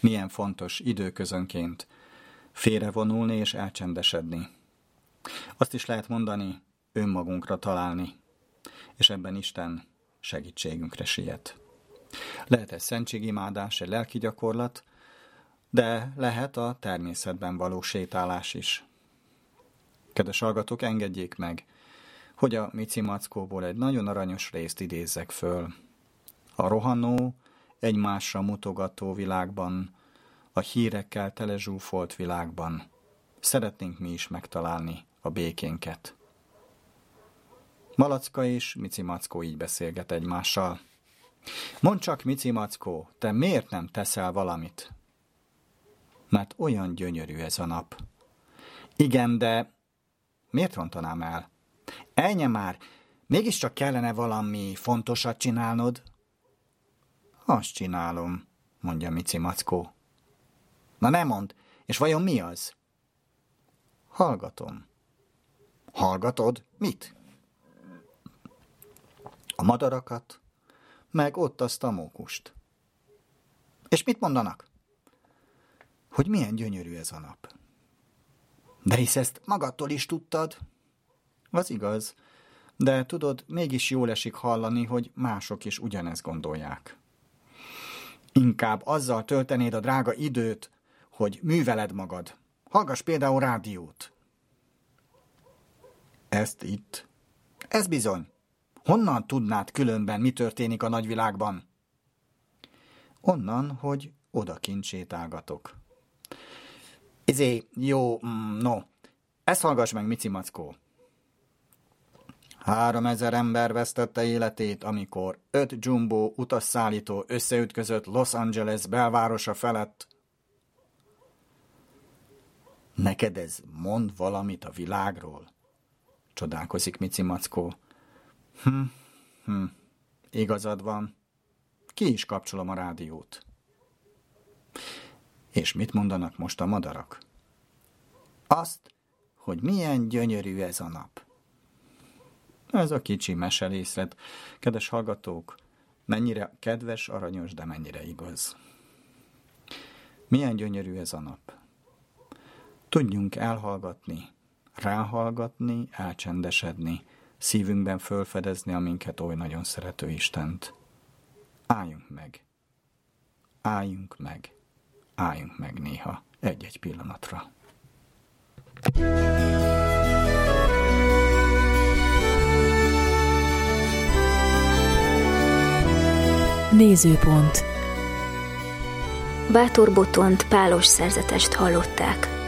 Milyen fontos időközönként félrevonulni és elcsendesedni. Azt is lehet mondani, önmagunkra találni, és ebben Isten segítségünkre siet. Lehet egy szentségimádás, egy lelki gyakorlat, de lehet a természetben való sétálás is. Kedves hallgatók, engedjék meg, hogy a Mici Mackóból egy nagyon aranyos részt idézzek föl. A rohanó, egymásra mutogató világban, a hírekkel telezsúfolt világban szeretnénk mi is megtalálni a békénket. Malacka és Mici Mackó így beszélget egymással. Mondd csak, Mici Mackó, te miért nem teszel valamit? Mert olyan gyönyörű ez a nap. Igen, de miért rontanám el? Elnye már, mégiscsak kellene valami fontosat csinálnod? Azt csinálom, mondja Mici Mackó. Na ne mondd, és vajon mi az? Hallgatom. Hallgatod? Mit? A madarakat, meg ott azt a mókust. És mit mondanak? Hogy milyen gyönyörű ez a nap. De hisz ezt magadtól is tudtad? Az igaz, de tudod, mégis jól esik hallani, hogy mások is ugyanezt gondolják. Inkább azzal töltenéd a drága időt, hogy műveled magad. Hallgass például rádiót. Ezt itt. Ez bizony. Honnan tudnád különben, mi történik a nagyvilágban? Onnan, hogy odakint sétálgatok. No, ezt hallgass meg, Mici Mackó. 3000 ember vesztette életét, amikor 5 jumbo utasszállító összeütközött Los Angeles belvárosa felett. Neked ez mond valamit a világról? Csodálkozik Mici Mackó. Igazad van. Ki is kapcsolom a rádiót. És mit mondanak most a madarak? Azt, hogy milyen gyönyörű ez a nap. Ez a kicsi meselészet, kedves hallgatók, mennyire kedves, aranyos, de mennyire igaz. Milyen gyönyörű ez a nap. Tudjunk elhallgatni, ráhallgatni, elcsendesedni, szívünkben fölfedezni a minket oly nagyon szerető Istent. Álljunk meg. Álljunk meg. Álljunk meg néha, egy-egy pillanatra. Nézőpont. Bátor Botont pálos szerzetest hallották.